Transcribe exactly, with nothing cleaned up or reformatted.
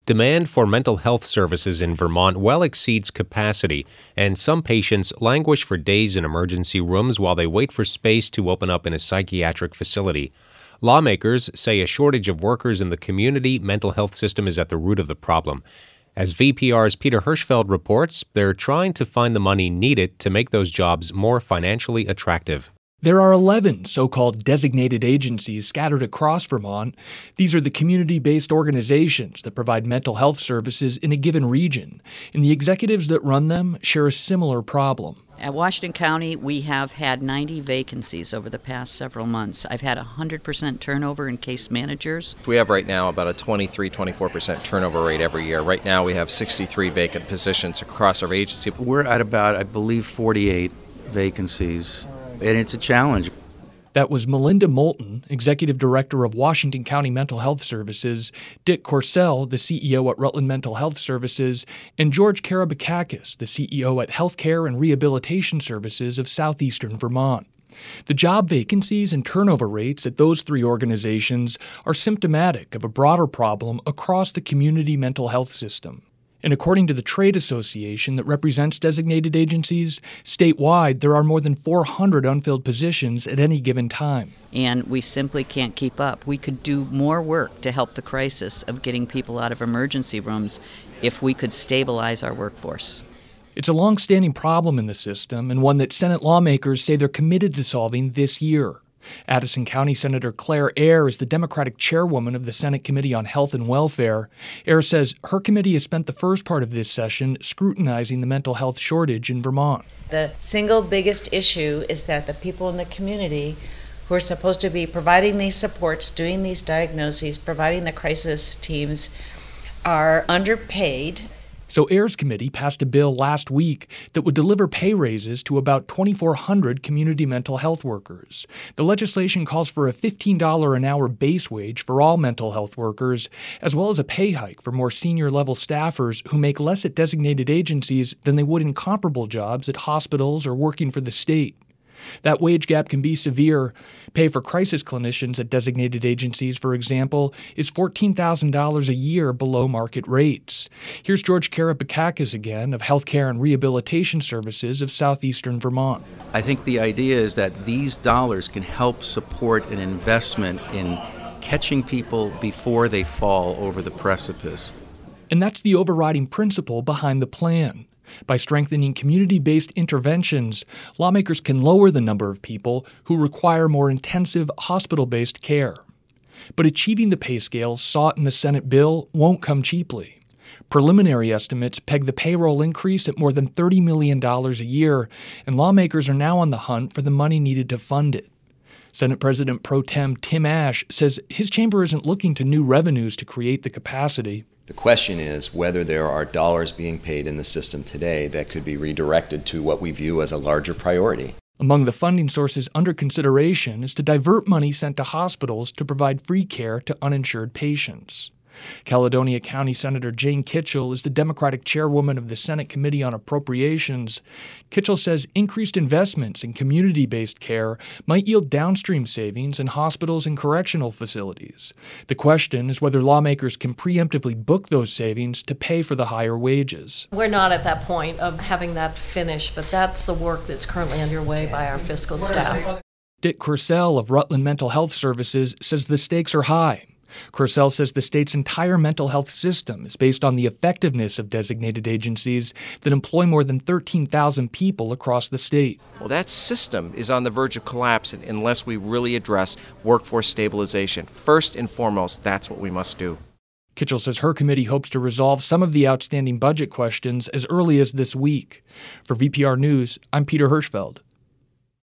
Demand for mental health services in Vermont well exceeds capacity, and some patients languish for days in emergency rooms while they wait for space to open up in a psychiatric facility. Lawmakers say a shortage of workers in the community mental health system is at the root of the problem. As V P R's Peter Hirschfeld reports, they're trying to find the money needed to make those jobs more financially attractive. There are eleven so-called designated agencies scattered across Vermont. These are the community-based organizations that provide mental health services in a given region, and the executives that run them share a similar problem. At Washington County, we have had ninety vacancies over the past several months. I've had one hundred percent turnover in case managers. We have right now about a twenty-three, twenty-four percent turnover rate every year. Right now we have sixty-three vacant positions across our agency. We're at about, I believe, forty-eight vacancies, and it's a challenge. That was Melinda Moulton, Executive Director of Washington County Mental Health Services, Dick Corsell, the C E O at Rutland Mental Health Services, and George Karabakakis, the C E O at Healthcare and Rehabilitation Services of Southeastern Vermont. The job vacancies and turnover rates at those three organizations are symptomatic of a broader problem across the community mental health system. And according to the trade association that represents designated agencies, statewide there are more than four hundred unfilled positions at any given time. And we simply can't keep up. We could do more work to help the crisis of getting people out of emergency rooms if we could stabilize our workforce. It's a long-standing problem in the system, and one that Senate lawmakers say they're committed to solving this year. Addison County Senator Claire Ayre is the Democratic chairwoman of the Senate Committee on Health and Welfare. Ayre says her committee has spent the first part of this session scrutinizing the mental health shortage in Vermont. The single biggest issue is that the people in the community who are supposed to be providing these supports, doing these diagnoses, providing the crisis teams, are underpaid. So Ayre's committee passed a bill last week that would deliver pay raises to about twenty-four hundred community mental health workers. The legislation calls for a fifteen dollars an hour base wage for all mental health workers, as well as a pay hike for more senior-level staffers who make less at designated agencies than they would in comparable jobs at hospitals or working for the state. That wage gap can be severe. Pay for crisis clinicians at designated agencies, for example, is fourteen thousand dollars a year below market rates. Here's George Karabakakis again of Healthcare and Rehabilitation Services of Southeastern Vermont. I think the idea is that these dollars can help support an investment in catching people before they fall over the precipice. And that's the overriding principle behind the plan. By strengthening community-based interventions, lawmakers can lower the number of people who require more intensive hospital-based care. But achieving the pay scales sought in the Senate bill won't come cheaply. Preliminary estimates peg the payroll increase at more than thirty million dollars a year, and lawmakers are now on the hunt for the money needed to fund it. Senate President Pro Tem Tim Ashe says his chamber isn't looking to new revenues to create the capacity. The question is whether there are dollars being paid in the system today that could be redirected to what we view as a larger priority. Among the funding sources under consideration is to divert money sent to hospitals to provide free care to uninsured patients. Caledonia County Senator Jane Kitchell is the Democratic chairwoman of the Senate Committee on Appropriations. Kitchell says increased investments in community-based care might yield downstream savings in hospitals and correctional facilities. The question is whether lawmakers can preemptively book those savings to pay for the higher wages. We're not at that point of having that finished, but that's the work that's currently underway by our fiscal staff. Dick Corsell of Rutland Mental Health Services says the stakes are high. Corsell says the state's entire mental health system is based on the effectiveness of designated agencies that employ more than thirteen thousand people across the state. Well, that system is on the verge of collapse unless we really address workforce stabilization. First and foremost, that's what we must do. Kitchell says her committee hopes to resolve some of the outstanding budget questions as early as this week. For V P R News, I'm Peter Hirschfeld.